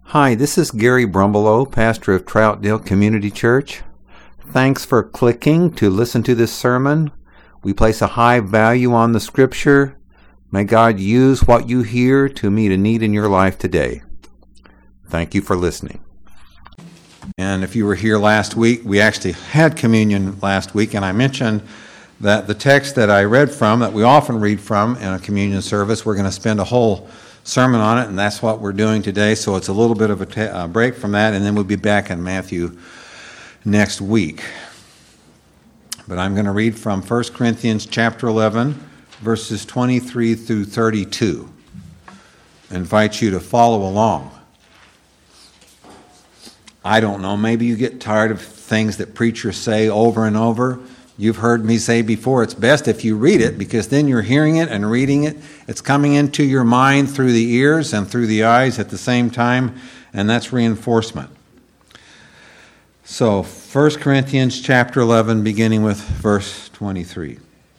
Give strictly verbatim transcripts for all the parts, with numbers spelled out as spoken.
Hi, this is Gary Brumbelow, pastor of Troutdale Community Church. Thanks for clicking to listen to this sermon. We place a high value on the Scripture. May God use what you hear to meet a need in your life today. Thank you for listening. And if you were here last week, we actually had communion last week, and I mentioned that the text that I read from, that we often read from in a communion service, we're going to spend a whole sermon on it, and that's what we're doing today. So it's a little bit of a ta- uh, break from that, and then we'll be back in Matthew next week. But I'm going to read from First Corinthians chapter eleven, verses twenty-three through thirty-two. I invite you to follow along. I don't know, maybe you get tired of things that preachers say over and over. You've heard me say before, it's best if you read it, because then you're hearing it and reading it. It's coming into your mind through the ears and through the eyes at the same time, and that's reinforcement. So, First Corinthians chapter eleven, beginning with verse twenty-three.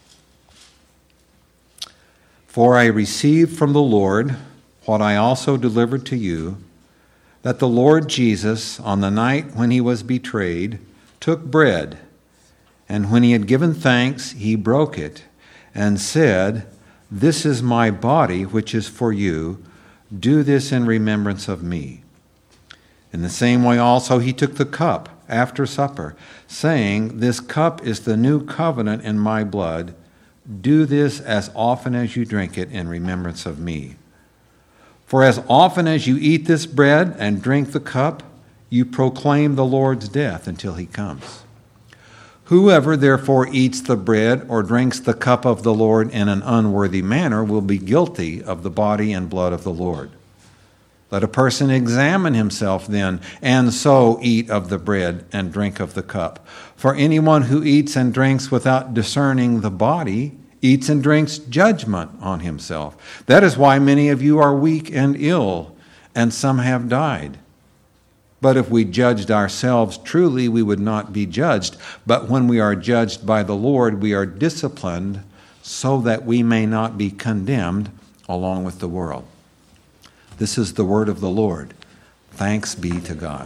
For I received from the Lord what I also delivered to you, that the Lord Jesus, on the night when he was betrayed, took bread, and when he had given thanks, he broke it, and said, This is my body, which is for you. Do this in remembrance of me. In the same way also he took the cup after supper, saying, This cup is the new covenant in my blood. Do this as often as you drink it in remembrance of me. For as often as you eat this bread and drink the cup, you proclaim the Lord's death until he comes. Whoever therefore eats the bread or drinks the cup of the Lord in an unworthy manner will be guilty of the body and blood of the Lord. Let a person examine himself then, and so eat of the bread and drink of the cup. For anyone who eats and drinks without discerning the body eats and drinks judgment on himself. That is why many of you are weak and ill, and some have died. But if we judged ourselves truly, we would not be judged. But when we are judged by the Lord, we are disciplined so that we may not be condemned along with the world. This is the word of the Lord. Thanks be to God.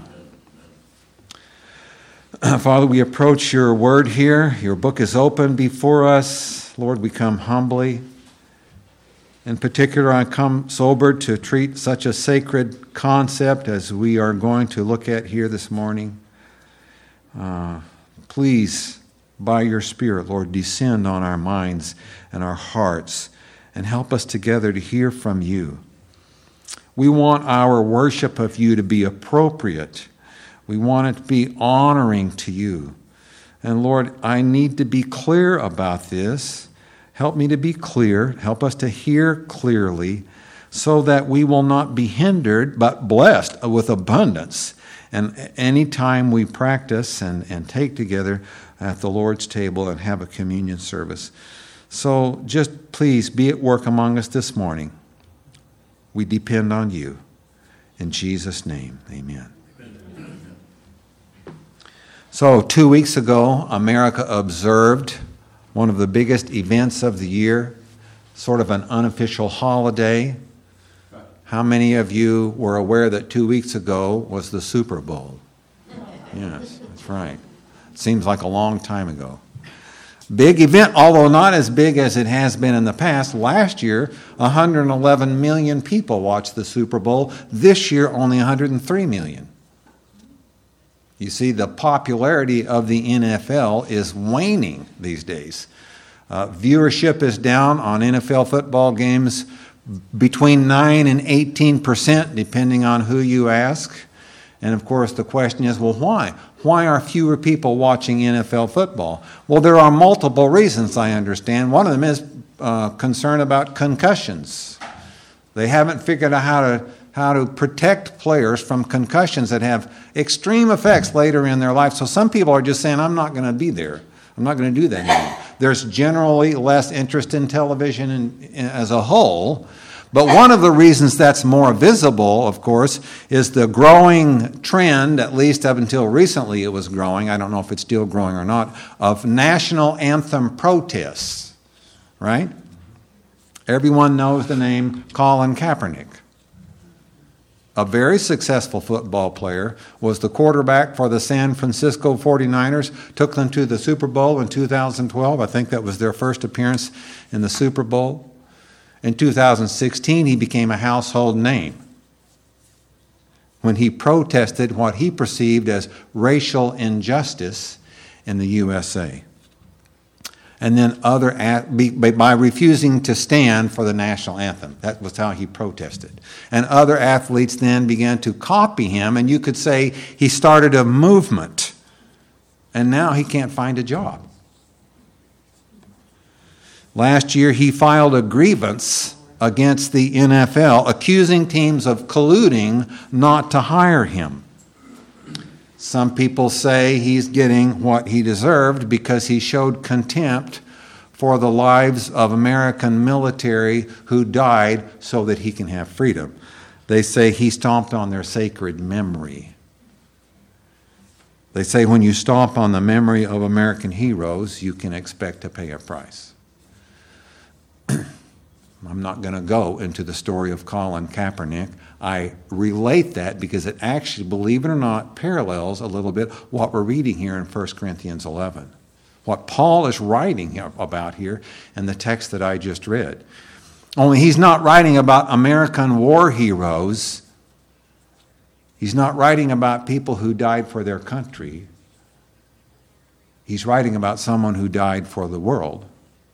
Father, we approach your word here. Your book is open before us. Lord, we come humbly. In particular, I come sobered to treat such a sacred concept as we are going to look at here this morning. Uh, please, by your Spirit, Lord, descend on our minds and our hearts and help us together to hear from you. We want our worship of you to be appropriate. We want it to be honoring to you. And Lord, I need to be clear about this. Help me to be clear. Help us to hear clearly so that we will not be hindered but blessed with abundance. And any time we practice and, and take together at the Lord's table and have a communion service. So just please be at work among us this morning. We depend on you. In Jesus' name, amen. Amen. So two weeks ago, America observed one of the biggest events of the year, sort of an unofficial holiday. How many of you were aware that two weeks ago was the Super Bowl? Yes, that's right. It seems like a long time ago. Big event, although not as big as it has been in the past. Last year, one hundred eleven million people watched the Super Bowl. This year, only one hundred three million. You see, the popularity of the N F L is waning these days. Uh, viewership is down on N F L football games between nine and eighteen percent, depending on who you ask. And of course, the question is, well, why? Why are fewer people watching N F L football? Well, there are multiple reasons, I understand. One of them is uh, concern about concussions. They haven't figured out how to how to protect players from concussions that have extreme effects later in their life. So some people are just saying, I'm not going to be there. I'm not going to do that anymore. There's generally less interest in television in, in, as a whole. But one of the reasons that's more visible, of course, is the growing trend, at least up until recently it was growing, I don't know if it's still growing or not, of national anthem protests, right? Everyone knows the name Colin Kaepernick. a very successful football player, was the quarterback for the San Francisco forty-niners, took them to the Super Bowl in two thousand twelve. I think that was their first appearance in the Super Bowl. In two thousand sixteen, he became a household name when he protested what he perceived as racial injustice in the U S A. And then other by refusing to stand for the national anthem. That was how he protested. And other athletes then began to copy him, and you could say he started a movement. And now he can't find a job. Last year he filed a grievance against the N F L, accusing teams of colluding not to hire him. Some people say he's getting what he deserved because he showed contempt for the lives of American military who died so that he can have freedom. They say he stomped on their sacred memory. They say when you stomp on the memory of American heroes, you can expect to pay a price. I'm not going to go into the story of Colin Kaepernick. I relate that because it actually, believe it or not, parallels a little bit what we're reading here in First Corinthians eleven. What Paul is writing about here in the text that I just read. Only he's not writing about American war heroes. He's not writing about people who died for their country. He's writing about someone who died for the world.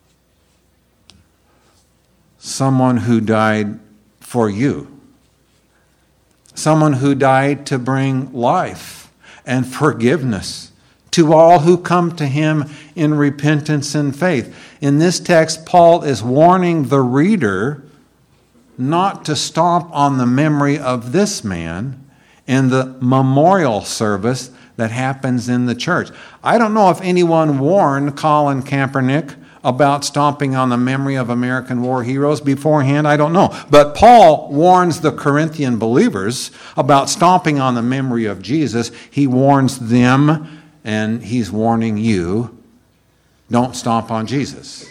Someone who died for you. Someone who died to bring life and forgiveness to all who come to him in repentance and faith. In this text, Paul is warning the reader not to stomp on the memory of this man in the memorial service that happens in the church. I don't know if anyone warned Colin Kaepernick about stomping on the memory of American war heroes beforehand. I don't know. But Paul warns the Corinthian believers about stomping on the memory of Jesus. He warns them, and he's warning you, don't stomp on Jesus.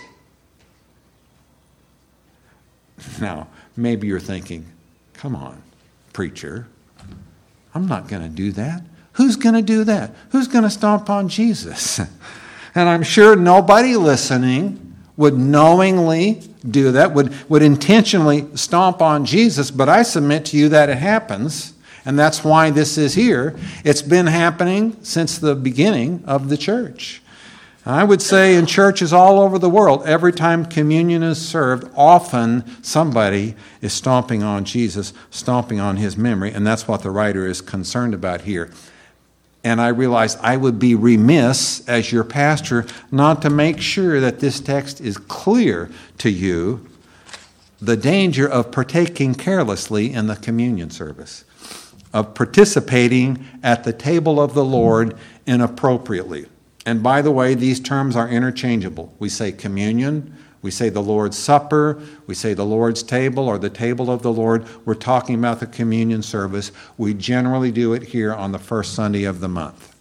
Now, maybe you're thinking, come on, preacher, I'm not going to do that. Who's going to do that? Who's going to stomp on Jesus? And I'm sure nobody listening would knowingly do that, would, would intentionally stomp on Jesus, but I submit to you that it happens, and that's why this is here. It's been happening since the beginning of the church. I would say in churches all over the world, every time communion is served, often somebody is stomping on Jesus, stomping on his memory, and that's what the writer is concerned about here. And I realized I would be remiss as your pastor not to make sure that this text is clear to you, the danger of partaking carelessly in the communion service, of participating at the table of the Lord inappropriately. And by the way, these terms are interchangeable. We say communion, we say the Lord's Supper, we say the Lord's table or the table of the Lord. We're talking about the communion service. We generally do it here on the first Sunday of the month.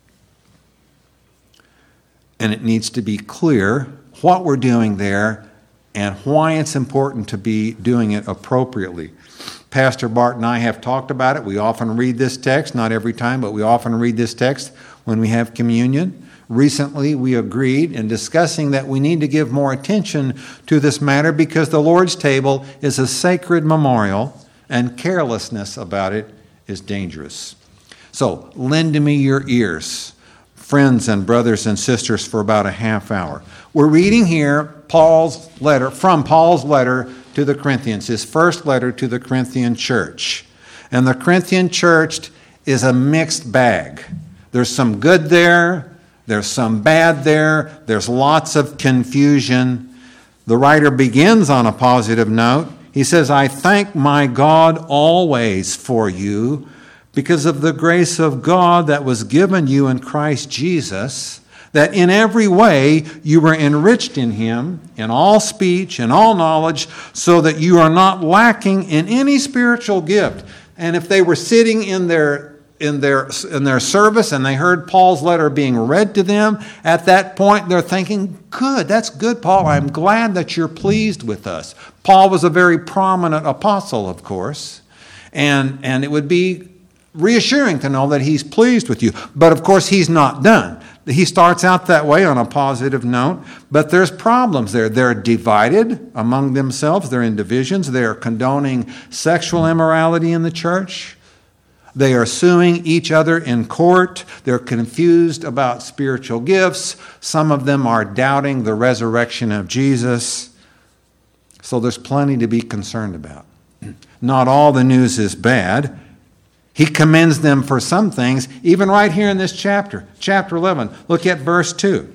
And it needs to be clear what we're doing there and why it's important to be doing it appropriately. Pastor Bart and I have talked about it. We often read this text, not every time, but we often read this text when we have communion. Recently, we agreed in discussing that we need to give more attention to this matter because the Lord's table is a sacred memorial and carelessness about it is dangerous. So, lend me your ears, friends and brothers and sisters, for about a half hour. We're reading here Paul's letter, from Paul's letter to the Corinthians, his first letter to the Corinthian church. And the Corinthian church is a mixed bag. There's some good there. There's some bad there. There's lots of confusion. The writer begins on a positive note. He says, I thank my God always for you because of the grace of God that was given you in Christ Jesus, that in every way you were enriched in him, in all speech and all knowledge, so that you are not lacking in any spiritual gift. And if they were sitting in their in their in their service and they heard Paul's letter being read to them, at that point they're thinking, good, that's good, Paul. I'm glad that you're pleased with us. Paul was a very prominent apostle, of course. And, and it would be reassuring to know that he's pleased with you. But of course, he's not done. He starts out that way on a positive note, but there's problems there. They're divided among themselves. They're in divisions. They're condoning sexual immorality in the church. They are suing each other in court. They're confused about spiritual gifts. Some of them are doubting the resurrection of Jesus. So there's plenty to be concerned about. Not all the news is bad. He commends them for some things, even right here in this chapter, chapter eleven. Look at verse two.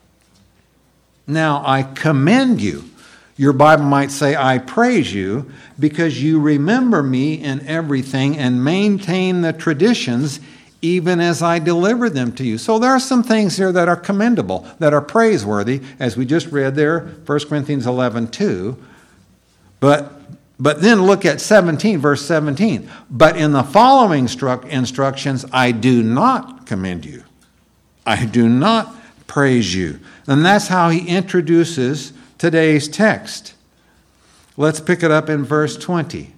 Now I commend you. Your Bible might say, I praise you, because you remember me in everything and maintain the traditions even as I deliver them to you. So there are some things here that are commendable, that are praiseworthy, as we just read there, First Corinthians eleven two. But But then look at seventeen, verse seventeen. But in the following stru- instructions, I do not commend you. I do not praise you. And that's how he introduces today's text. Let's pick it up in verse twenty.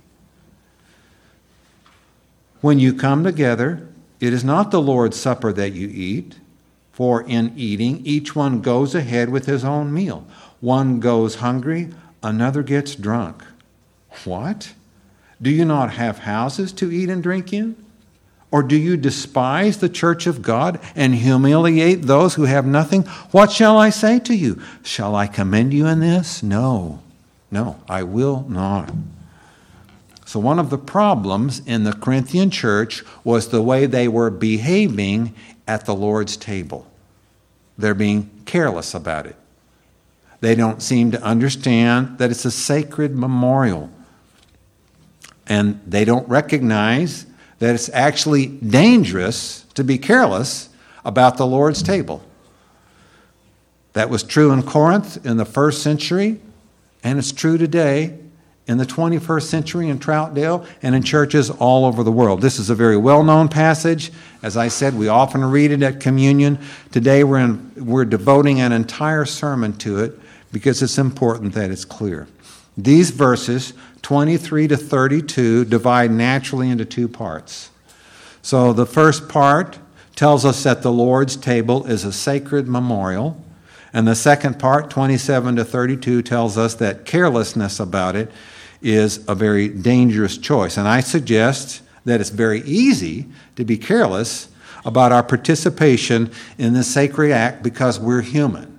When you come together, it is not the Lord's supper that you eat, for in eating, each one goes ahead with his own meal. One goes hungry, another gets drunk. What? Do you not have houses to eat and drink in? Or do you despise the church of God and humiliate those who have nothing? What shall I say to you? Shall I commend you in this? No, no, I will not. So one of the problems in the Corinthian church was the way they were behaving at the Lord's table. They're being careless about it. They don't seem to understand that it's a sacred memorial. And they don't recognize that it's actually dangerous to be careless about the Lord's table. That was true in Corinth in the first century, and it's true today in the twenty-first century in Troutdale and in churches all over the world. This is a very well-known passage. As I said, we often read it at communion. Today we're, in, we're devoting an entire sermon to it because it's important that it's clear. These verses, twenty-three to thirty-two, divide naturally into two parts. So the first part tells us that the Lord's table is a sacred memorial. And the second part, twenty-seven to thirty-two, tells us that carelessness about it is a very dangerous choice. And I suggest that it's very easy to be careless about our participation in this sacred act because we're human.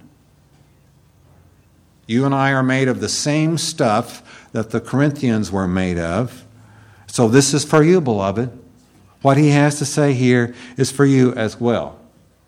You and I are made of the same stuff that the Corinthians were made of. So this is for you, beloved. What he has to say here is for you as well.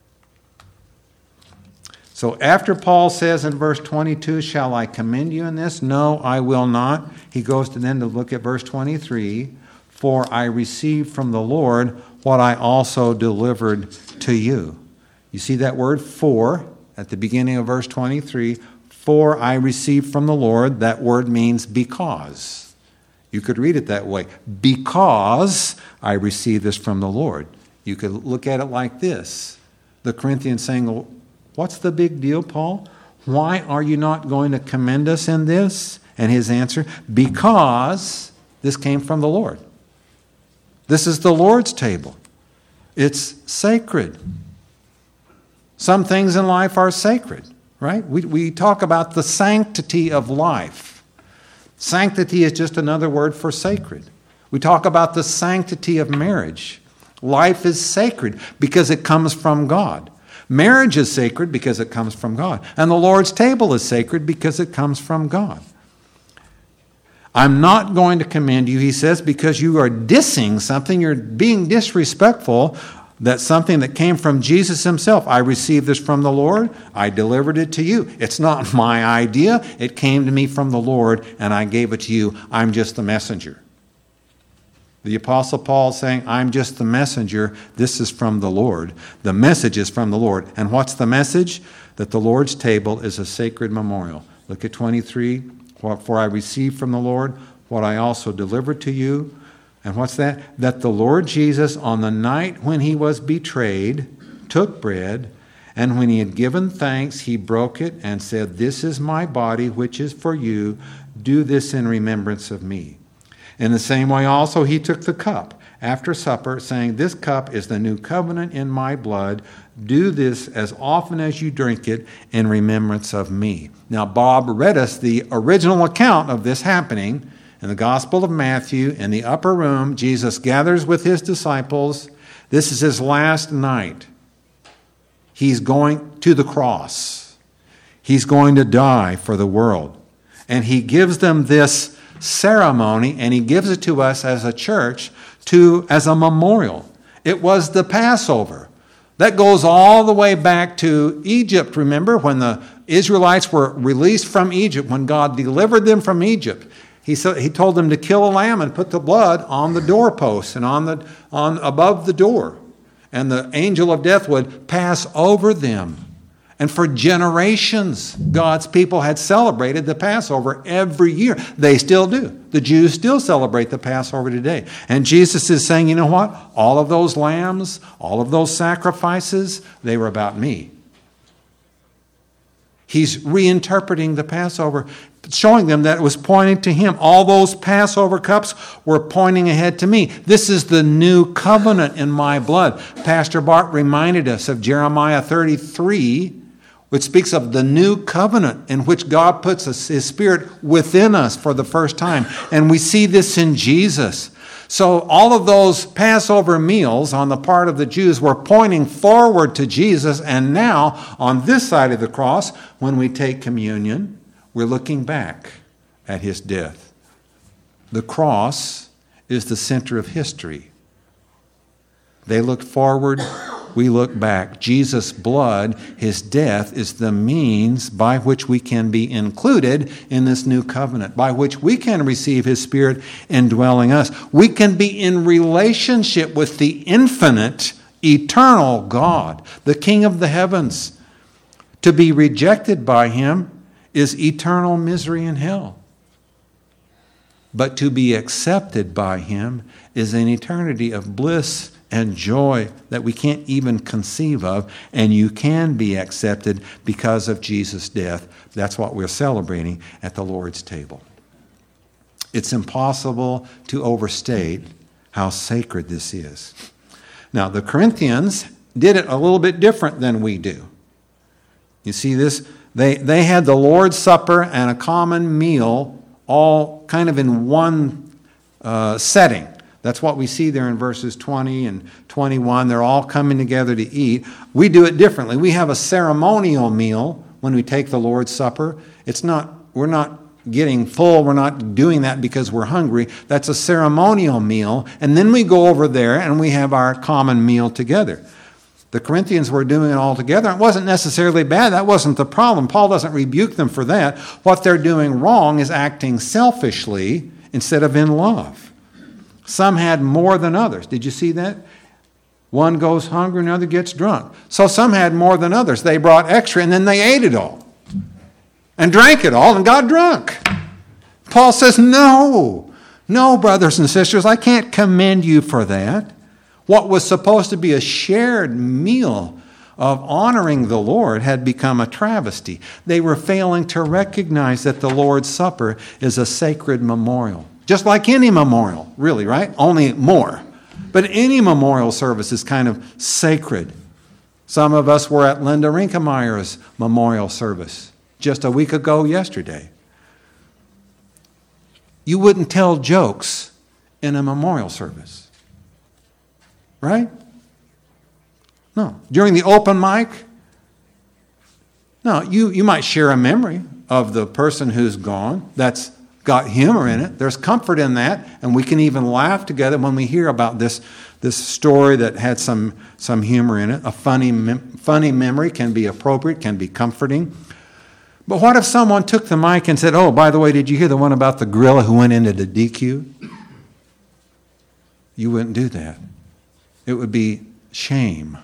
So after Paul says in verse twenty-two, shall I commend you in this? No, I will not. He goes to then to look at verse twenty-three. For I received from the Lord what I also delivered to you. You see that word for at the beginning of verse twenty-three. For I received from the Lord, that word means because. You could read it that way. Because I received this from the Lord. You could look at it like this. The Corinthians saying, well, what's the big deal, Paul? Why are you not going to commend us in this? And his answer, because this came from the Lord. This is the Lord's table. It's sacred. Some things in life are sacred. Right? We, we talk about the sanctity of life. Sanctity is just another word for sacred. We talk about the sanctity of marriage. Life is sacred because it comes from God. Marriage is sacred because it comes from God. And the Lord's table is sacred because it comes from God. I'm not going to commend you, he says, because you are dissing something. You're being disrespectful. That's something that came from Jesus himself. I received this from the Lord. I delivered it to you. It's not my idea. It came to me from the Lord, and I gave it to you. I'm just the messenger. The Apostle Paul is saying, I'm just the messenger. This is from the Lord. The message is from the Lord. And what's the message? That the Lord's table is a sacred memorial. Look at twenty-three. For I received from the Lord what I also delivered to you. And what's that? That the Lord Jesus, on the night when he was betrayed, took bread, and when he had given thanks, he broke it and said, this is my body, which is for you. Do this in remembrance of me. In the same way also he took the cup after supper, saying, "This cup is the new covenant in my blood. Do this as often as you drink it in remembrance of me." Now, Bob read us the original account of this happening in the Gospel of Matthew. In the upper room, Jesus gathers with his disciples. This is his last night. He's going to the cross. He's going to die for the world. And he gives them this ceremony, and he gives it to us as a church to as a memorial. It was the Passover. That goes all the way back to Egypt. Remember when the Israelites were released from Egypt, when God delivered them from Egypt, he said, he told them to kill a lamb and put the blood on the doorpost and on the on above the door. And the angel of death would pass over them. And for generations, God's people had celebrated the Passover every year. They still do. The Jews still celebrate the Passover today. And Jesus is saying, you know what? All of those lambs, all of those sacrifices, they were about me. He's reinterpreting the Passover, showing them that it was pointing to him. All those Passover cups were pointing ahead to me. This is the new covenant in my blood. Pastor Bart reminded us of Jeremiah thirty-three, which speaks of the new covenant in which God puts his Spirit within us for the first time. And we see this in Jesus. So all of those Passover meals on the part of the Jews were pointing forward to Jesus. And now, on this side of the cross, when we take communion, we're looking back at his death. The cross is the center of history. They looked forward, we look back. Jesus' blood, his death, is the means by which we can be included in this new covenant, by which we can receive his Spirit indwelling us. We can be in relationship with the infinite, eternal God, the King of the heavens. To be rejected by him is eternal misery in hell. But to be accepted by him is an eternity of bliss and joy that we can't even conceive of, and you can be accepted because of Jesus' death. That's what we're celebrating at the Lord's table. It's impossible to overstate how sacred this is. Now, the Corinthians did it a little bit different than we do. You see this? They, they had the Lord's Supper and a common meal all kind of in one uh, setting. That's what we see there in verses twenty and twenty-one. They're all coming together to eat. We do it differently. We have a ceremonial meal when we take the Lord's Supper. It's not, we're not getting full. We're not doing that because we're hungry. That's a ceremonial meal. And then we go over there and we have our common meal together. The Corinthians were doing it all together. It wasn't necessarily bad. That wasn't the problem. Paul doesn't rebuke them for that. What they're doing wrong is acting selfishly instead of in love. Some had more than others. Did you see that? One goes hungry and another gets drunk. So some had more than others. They brought extra and then they ate it all and drank it all and got drunk. Paul says, no, no, brothers and sisters, I can't commend you for that. What was supposed to be a shared meal of honoring the Lord had become a travesty. They were failing to recognize that the Lord's Supper is a sacred memorial. Just like any memorial, really, right? Only more. But any memorial service is kind of sacred. Some of us were at Linda Rinkemeier's memorial service just a week ago yesterday. You wouldn't tell jokes in a memorial service, right? No. During the open mic, no, you, you might share a memory of the person who's gone. That's got humor in it. There's comfort in that, and we can even laugh together when we hear about this, this story that had some, some humor in it. A funny, mem- funny memory can be appropriate, can be comforting. But what if someone took the mic and said, oh, by the way, did you hear the one about the gorilla who went into the D Q? You wouldn't do that. It would be shame.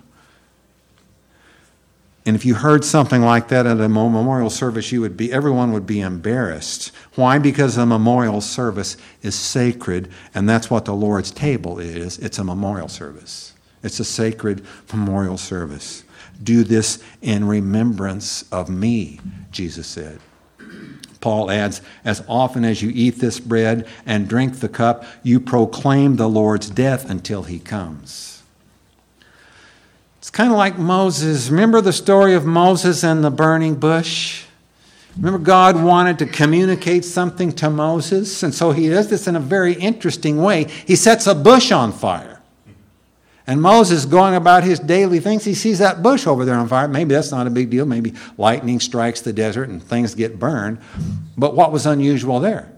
And if you heard something like that at a memorial service, you would be, everyone would be embarrassed. Why? Because a memorial service is sacred, and that's what the Lord's table is. It's a memorial service. It's a sacred memorial service. Do this in remembrance of me, Jesus said. Paul Paul adds, as often as you eat this bread and drink the cup, you proclaim the Lord's death until he comes. It's kind of like Moses. Remember the story of Moses and the burning bush? Remember, God wanted to communicate something to Moses, and so he does this in a very interesting way. He sets a bush on fire. And Moses, going about his daily things, he sees that bush over there on fire. Maybe that's not a big deal. Maybe lightning strikes the desert and things get burned. But what was unusual there?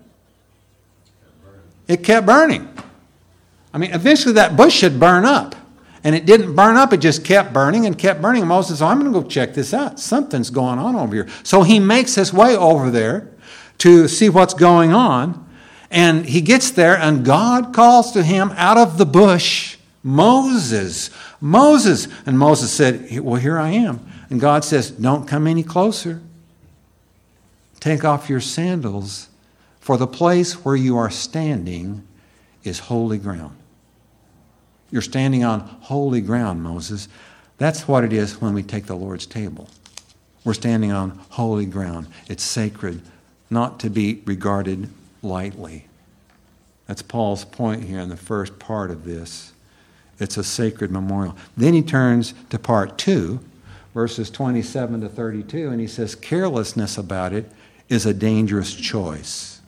It kept burning. I mean, eventually that bush should burn up. And it didn't burn up. It just kept burning and kept burning. And Moses said, I'm going to go check this out. Something's going on over here. So he makes his way over there to see what's going on. And he gets there, and God calls to him out of the bush, Moses, Moses. And Moses said, well, here I am. And God says, don't come any closer. Take off your sandals, for the place where you are standing is holy ground. You're standing on holy ground, Moses. That's what it is when we take the Lord's table. We're standing on holy ground. It's sacred, not to be regarded lightly. That's Paul's point here in the first part of this. It's a sacred memorial. Then he turns to part two, verses twenty-seven to thirty-two, and he says, carelessness about it is a dangerous choice.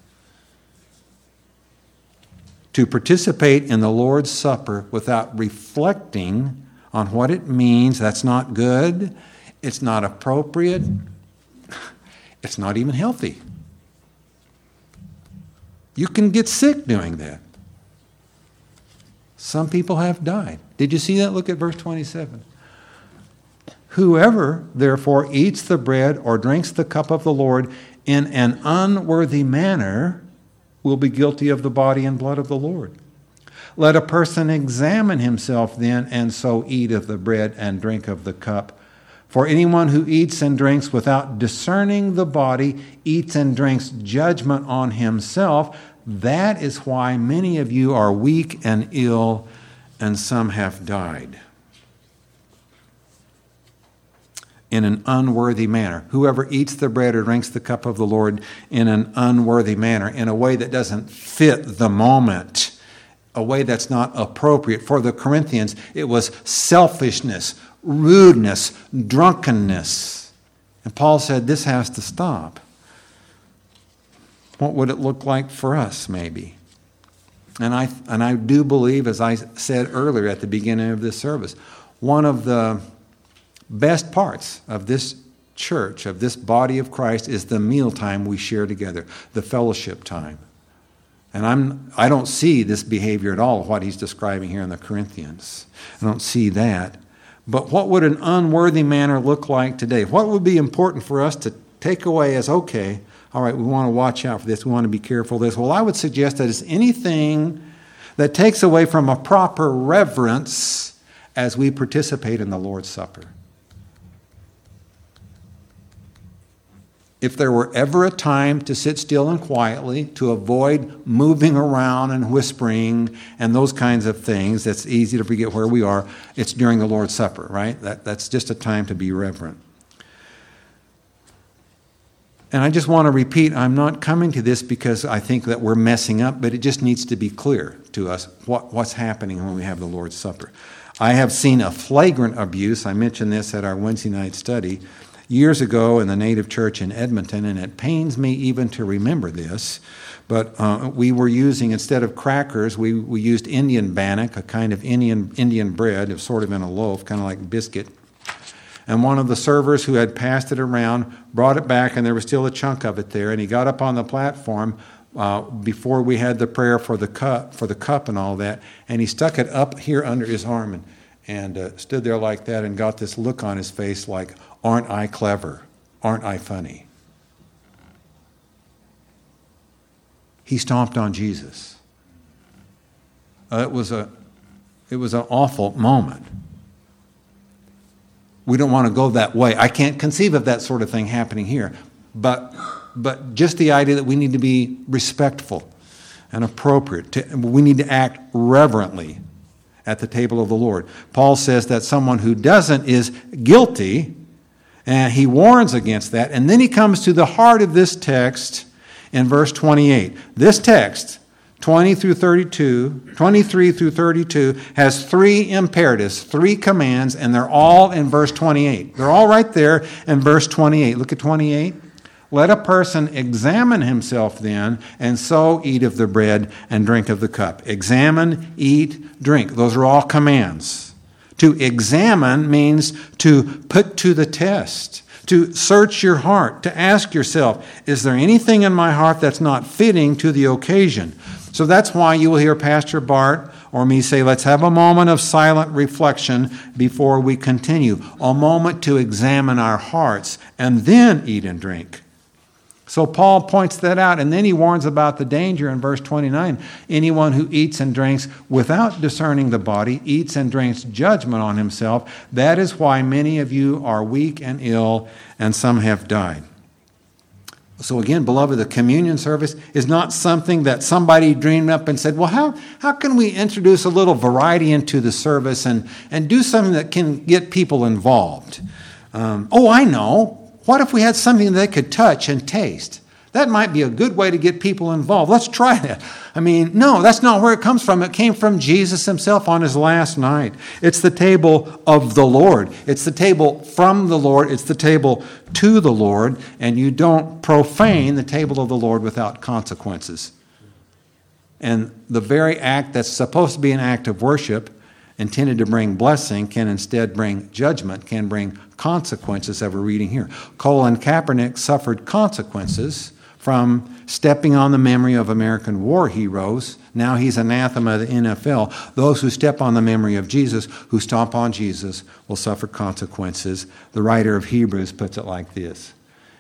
To participate in the Lord's Supper without reflecting on what it means, that's not good, it's not appropriate, it's not even healthy. You can get sick doing that. Some people have died. Did you see that? Look at verse twenty-seven. Whoever, therefore, eats the bread or drinks the cup of the Lord in an unworthy manner will be guilty of the body and blood of the Lord. Let a person examine himself then, and so eat of the bread and drink of the cup. For anyone who eats and drinks without discerning the body eats and drinks judgment on himself. That is why many of you are weak and ill, and some have died. In an unworthy manner. Whoever eats the bread or drinks the cup of the Lord in an unworthy manner, in a way that doesn't fit the moment, a way that's not appropriate. For the Corinthians, it was selfishness, rudeness, drunkenness. And Paul said this has to stop. What would it look like for us, maybe? And I and I do believe, as I said earlier at the beginning of this service, one of the best parts of this church, of this body of Christ, is the meal time we share together, the fellowship time. And I'm, I don't see this behavior at all, what he's describing here in the Corinthians. I don't see that. But what would an unworthy manner look like today? What would be important for us to take away as, okay, all right, we want to watch out for this, we want to be careful of this? Well, I would suggest that it's anything that takes away from a proper reverence as we participate in the Lord's Supper. If there were ever a time to sit still and quietly, to avoid moving around and whispering and those kinds of things, that's easy to forget where we are, it's during the Lord's Supper, right? That, that's just a time to be reverent. And I just want to repeat, I'm not coming to this because I think that we're messing up, but it just needs to be clear to us what, what's happening when we have the Lord's Supper. I have seen a flagrant abuse. I mentioned this at our Wednesday night study years ago in the native church in Edmonton, and it pains me even to remember this, but uh, we were using, instead of crackers, we, we used Indian bannock, a kind of Indian Indian bread, it was sort of in a loaf, kind of like biscuit. And one of the servers who had passed it around brought it back, and there was still a chunk of it there, and he got up on the platform uh, before we had the prayer for the cup, for the cup and all that, and he stuck it up here under his arm and, and uh, stood there like that and got this look on his face like, aren't I clever? Aren't I funny? He stomped on Jesus. Uh, it was a, it was an awful moment. We don't want to go that way. I can't conceive of that sort of thing happening here. But, but just the idea that we need to be respectful and appropriate. To, we need to act reverently at the table of the Lord. Paul says that someone who doesn't is guilty, and he warns against that. And then he comes to the heart of this text, in verse twenty-eight. This text, twenty through thirty-two, twenty-three through thirty-two, has three imperatives, three commands, and they're all in verse twenty-eight. They're all right there in verse twenty-eight. Look at twenty-eight. Let a person examine himself then, and so eat of the bread and drink of the cup. Examine, eat, drink. Those are all commands. To examine means to put to the test, to search your heart, to ask yourself, is there anything in my heart that's not fitting to the occasion? So that's why you will hear Pastor Bart or me say, let's have a moment of silent reflection before we continue. A moment to examine our hearts and then eat and drink. So Paul points that out, and then he warns about the danger in verse twenty-nine. Anyone who eats and drinks without discerning the body eats and drinks judgment on himself. That is why many of you are weak and ill, and some have died. So again, beloved, the communion service is not something that somebody dreamed up and said, well, how, how can we introduce a little variety into the service and, and do something that can get people involved? Um, oh, I know. What if we had something they could touch and taste? That might be a good way to get people involved. Let's try that. I mean, no, that's not where it comes from. It came from Jesus himself on his last night. It's the table of the Lord. It's the table from the Lord. It's the table to the Lord. And you don't profane the table of the Lord without consequences. And the very act that's supposed to be an act of worship, intended to bring blessing, can instead bring judgment, can bring consequences that we're reading here. Colin Kaepernick suffered consequences from stepping on the memory of American war heroes. Now he's anathema of the N F L. Those who step on the memory of Jesus, who stomp on Jesus, will suffer consequences. The writer of Hebrews puts it like this.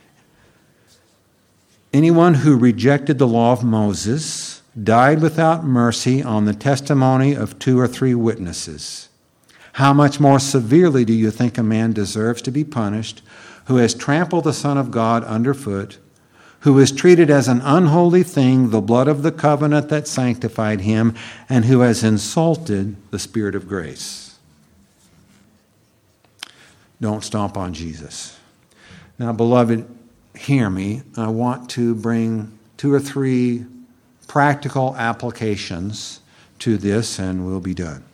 Anyone who rejected the law of Moses died without mercy on the testimony of two or three witnesses. How much more severely do you think a man deserves to be punished who has trampled the Son of God underfoot, who has treated as an unholy thing the blood of the covenant that sanctified him, and who has insulted the Spirit of grace? Don't stomp on Jesus. Now, beloved, hear me. I want to bring two or three practical applications to this, and we'll be done.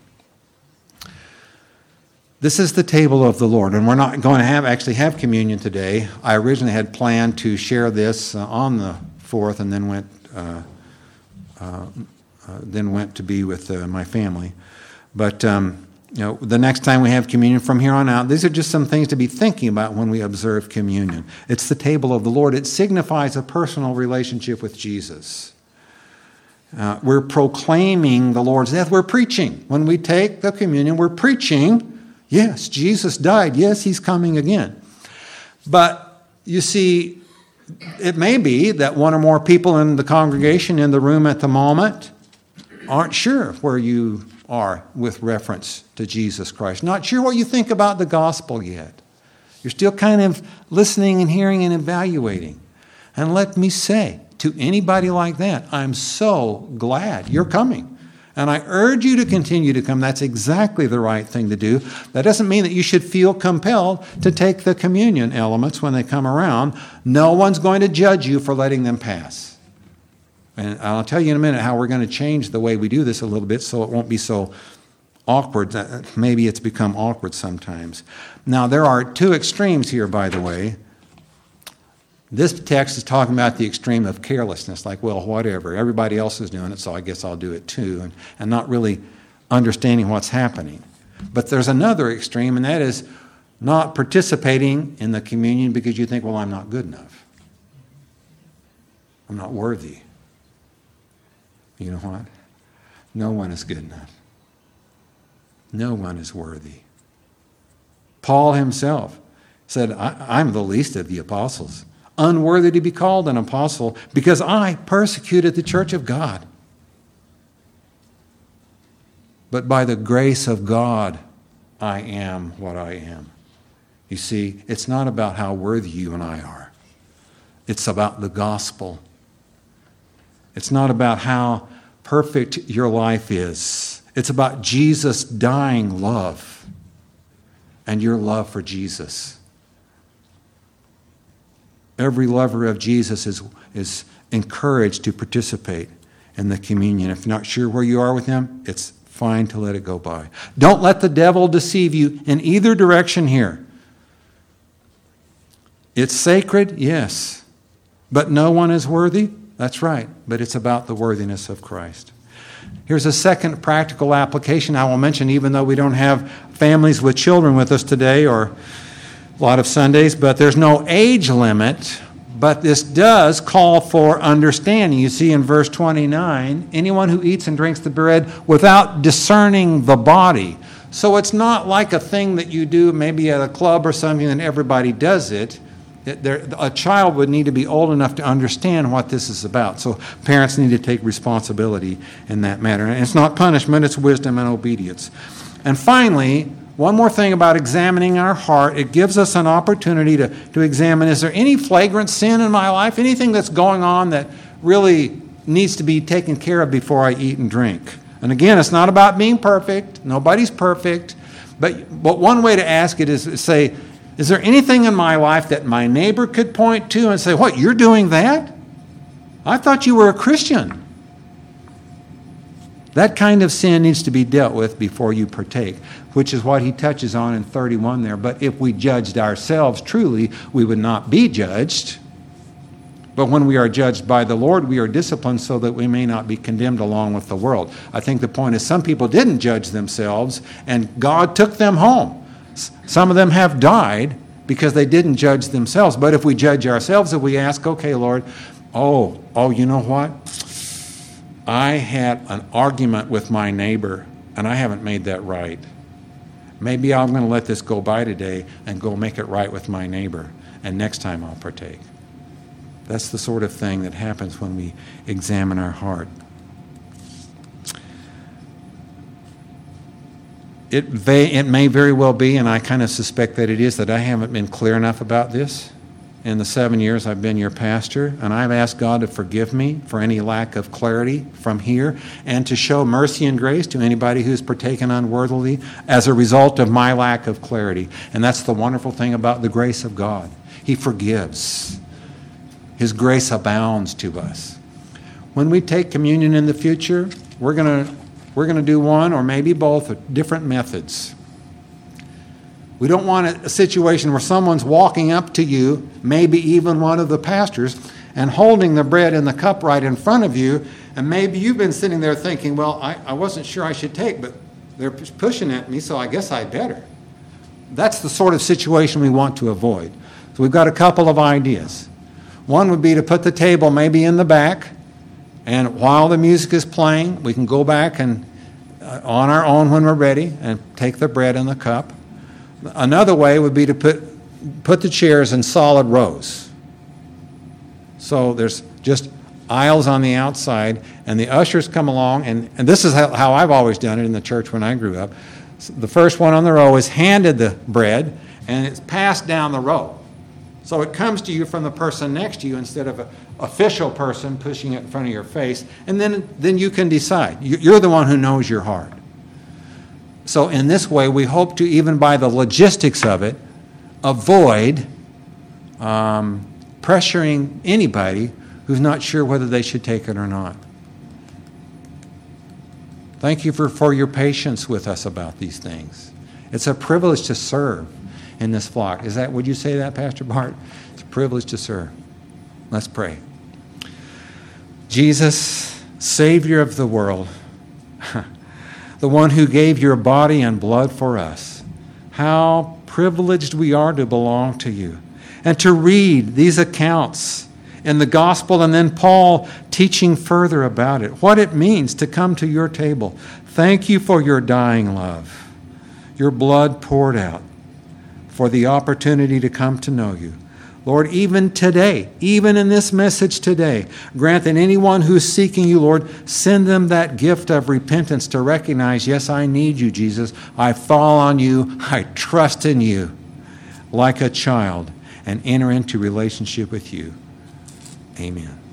This is the table of the Lord, and we're not going to have actually have communion today. I originally had planned to share this uh, on the fourth, and then went uh, uh, uh, then went to be with uh, my family. But um, you know, the next time we have communion from here on out, these are just some things to be thinking about when we observe communion. It's the table of the Lord. It signifies a personal relationship with Jesus. Uh, we're proclaiming the Lord's death. We're preaching. When we take the communion, we're preaching, yes, Jesus died. Yes, he's coming again. But you see, it may be that one or more people in the congregation in the room at the moment aren't sure where you are with reference to Jesus Christ. Not sure what you think about the gospel yet. You're still kind of listening and hearing and evaluating. And let me say, to anybody like that, I'm so glad you're coming. And I urge you to continue to come. That's exactly the right thing to do. That doesn't mean that you should feel compelled to take the communion elements when they come around. No one's going to judge you for letting them pass. And I'll tell you in a minute how we're going to change the way we do this a little bit so it won't be so awkward. Maybe it's become awkward sometimes. Now, there are two extremes here, by the way. This text is talking about the extreme of carelessness, like, well, whatever. Everybody else is doing it, so I guess I'll do it too, and, and not really understanding what's happening. But there's another extreme, and that is not participating in the communion because you think, well, I'm not good enough. I'm not worthy. You know what? No one is good enough. No one is worthy. Paul himself said, I, I'm the least of the apostles, unworthy to be called an apostle because I persecuted the church of God. But by the grace of God, I am what I am. You see, it's not about how worthy you and I are. It's about the gospel. It's not about how perfect your life is. It's about Jesus' dying love and your love for Jesus. Every lover of Jesus is, is encouraged to participate in the communion. If you're not sure where you are with Him, it's fine to let it go by. Don't let the devil deceive you in either direction here. It's sacred, yes, but no one is worthy. That's right, but it's about the worthiness of Christ. Here's a second practical application I will mention, even though we don't have families with children with us today or a lot of Sundays, but there's no age limit, but this does call for understanding. You see in verse twenty-nine, anyone who eats and drinks the bread without discerning the body. So it's not like a thing that you do maybe at a club or something and everybody does it. There, a child would need to be old enough to understand what this is about. So parents need to take responsibility in that matter. And it's not punishment, it's wisdom and obedience. And finally, one more thing about examining our heart. It gives us an opportunity to, to examine, is there any flagrant sin in my life? Anything that's going on that really needs to be taken care of before I eat and drink? And again, it's not about being perfect. Nobody's perfect. But, but one way to ask it is to say, is there anything in my life that my neighbor could point to and say, what, you're doing that? I thought you were a Christian. That kind of sin needs to be dealt with before you partake, which is what he touches on in thirty-one there. But if we judged ourselves truly, we would not be judged. But when we are judged by the Lord, we are disciplined so that we may not be condemned along with the world. I think the point is some people didn't judge themselves, and God took them home. Some of them have died because they didn't judge themselves. But if we judge ourselves, if we ask, okay, Lord, oh, oh, you know what? I had an argument with my neighbor, and I haven't made that right. Maybe I'm going to let this go by today and go make it right with my neighbor, and next time I'll partake. That's the sort of thing that happens when we examine our heart. It may, it may very well be, and I kind of suspect that it is, that I haven't been clear enough about this in the seven years I've been your pastor, and I've asked God to forgive me for any lack of clarity from here and to show mercy and grace to anybody who's partaken unworthily as a result of my lack of clarity. And that's the wonderful thing about the grace of God. He forgives. His grace abounds to us. When we take communion in the future, we're going to We're going to do one or maybe both of different methods. We don't want a situation where someone's walking up to you, maybe even one of the pastors, and holding the bread and the cup right in front of you, and maybe you've been sitting there thinking, well, I, I wasn't sure I should take, but they're pushing at me, so I guess I better. That's the sort of situation we want to avoid. So we've got a couple of ideas. One would be to put the table maybe in the back, and while the music is playing, we can go back and uh, on our own when we're ready and take the bread and the cup. Another way would be to put put the chairs in solid rows. So there's just aisles on the outside, and the ushers come along, and, and this is how, how I've always done it in the church when I grew up. So the first one on the row is handed the bread, and it's passed down the row. So it comes to you from the person next to you instead of an official person pushing it in front of your face. And then, then you can decide. You're the one who knows your heart. So in this way, we hope to, even by the logistics of it, avoid um, pressuring anybody who's not sure whether they should take it or not. Thank you for, for your patience with us about these things. It's a privilege to serve in this flock. Is that, would you say that, Pastor Bart? It's a privilege to serve. Let's pray. Jesus, Savior of the world, the one who gave your body and blood for us, how privileged we are to belong to you and to read these accounts in the gospel, and then Paul teaching further about it, what it means to come to your table. Thank you for your dying love, your blood poured out, for the opportunity to come to know you. Lord, even today, even in this message today, grant that anyone who's seeking you, Lord, send them that gift of repentance to recognize, yes, I need you, Jesus. I fall on you. I trust in you like a child and enter into relationship with you. Amen.